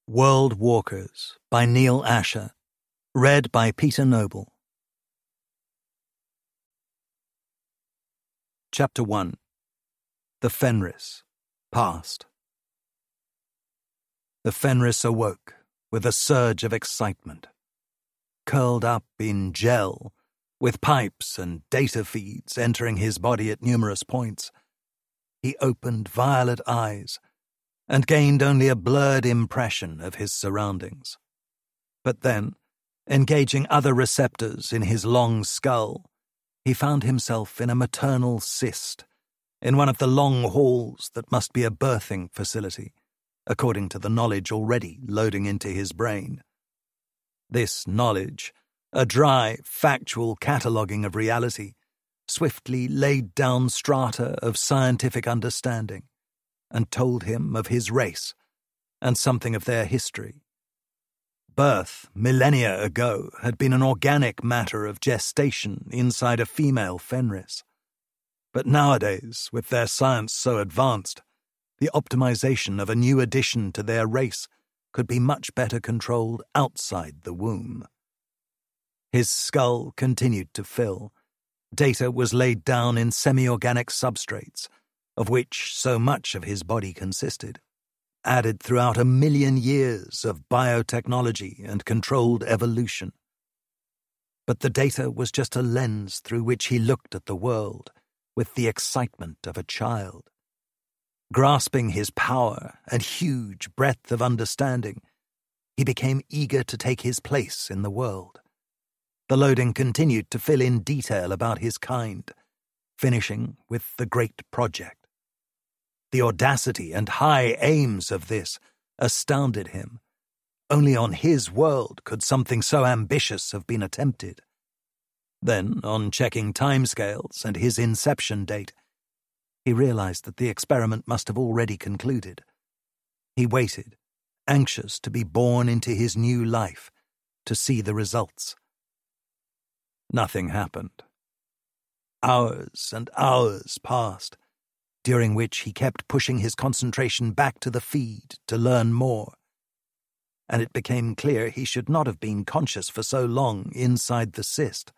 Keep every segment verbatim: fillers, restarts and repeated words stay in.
World Walkers by Neil Asher. Read by Peter Noble. Chapter one. The Fenris. Past. The Fenris awoke with a surge of excitement. Curled up in gel, with pipes and data feeds entering his body at numerous points, he opened violet eyes and gained only a blurred impression of his surroundings. But then, engaging other receptors in his long skull, he found himself in a maternal cyst, in one of the long halls that must be a birthing facility, according to the knowledge already loading into his brain. This knowledge, a dry, factual cataloguing of reality, swiftly laid down strata of scientific understanding, and told him of his race and something of their history. Birth, millennia ago, had been an organic matter of gestation inside a female Fenris. But nowadays, with their science so advanced, the optimization of a new addition to their race could be much better controlled outside the womb. His skull continued to fill. Data was laid down in semi-organic substrates, of which so much of his body consisted, added throughout a million years of biotechnology and controlled evolution. But the data was just a lens through which he looked at the world with the excitement of a child. Grasping his power and huge breadth of understanding, he became eager to take his place in the world. The loading continued to fill in detail about his kind, finishing with the great project. The audacity and high aims of this astounded him. Only on his world could something so ambitious have been attempted. Then, on checking timescales and his inception date, he realized that the experiment must have already concluded. He waited, anxious to be born into his new life, to see the results. Nothing happened. Hours and hours passed, during which he kept pushing his concentration back to the feed to learn more. And it became clear he should not have been conscious for so long inside the cyst.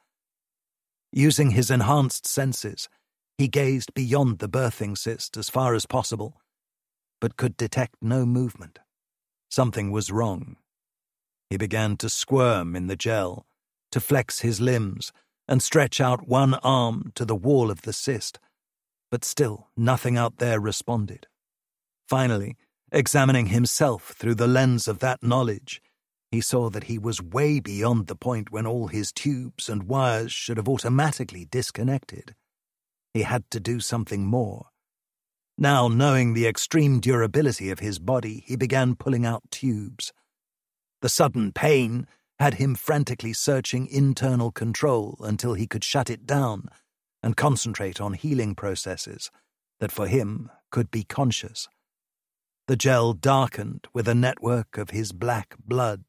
Using his enhanced senses, he gazed beyond the birthing cyst as far as possible, but could detect no movement. Something was wrong. He began to squirm in the gel, to flex his limbs and stretch out one arm to the wall of the cyst, but still nothing out there responded. Finally, examining himself through the lens of that knowledge, he saw that he was way beyond the point when all his tubes and wires should have automatically disconnected. He had to do something more. Now, knowing the extreme durability of his body, he began pulling out tubes. The sudden pain had him frantically searching internal control until he could shut it down and concentrate on healing processes that for him could be conscious. The gel darkened with a network of his black blood.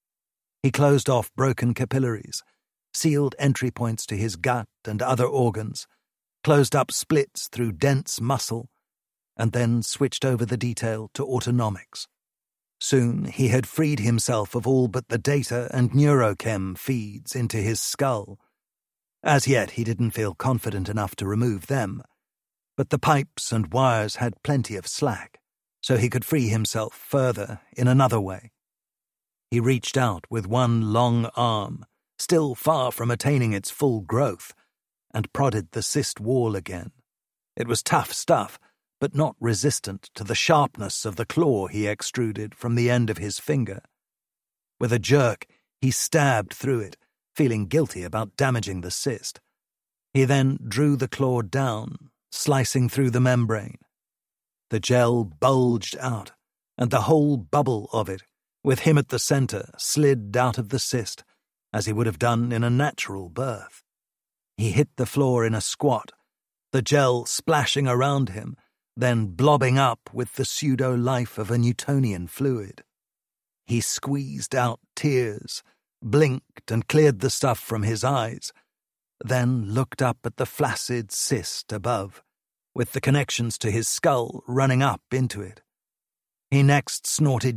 He closed off broken capillaries, sealed entry points to his gut and other organs, closed up splits through dense muscle, and then switched over the detail to autonomics. Soon he had freed himself of all but the data and neurochem feeds into his skull. As yet he didn't feel confident enough to remove them, but the pipes and wires had plenty of slack, so he could free himself further in another way. He reached out with one long arm, still far from attaining its full growth, and prodded the cyst wall again. It was tough stuff, but not resistant to the sharpness of the claw he extruded from the end of his finger. With a jerk, he stabbed through it, feeling guilty about damaging the cyst. He then drew the claw down, slicing through the membrane. The gel bulged out, and the whole bubble of it, with him at the center, slid out of the cyst, as he would have done in a natural birth. He hit the floor in a squat, the gel splashing around him, then blobbing up with the pseudo-life of a Newtonian fluid. He squeezed out tears, blinked and cleared the stuff from his eyes, then looked up at the flaccid cyst above, with the connections to his skull running up into it. He next snorted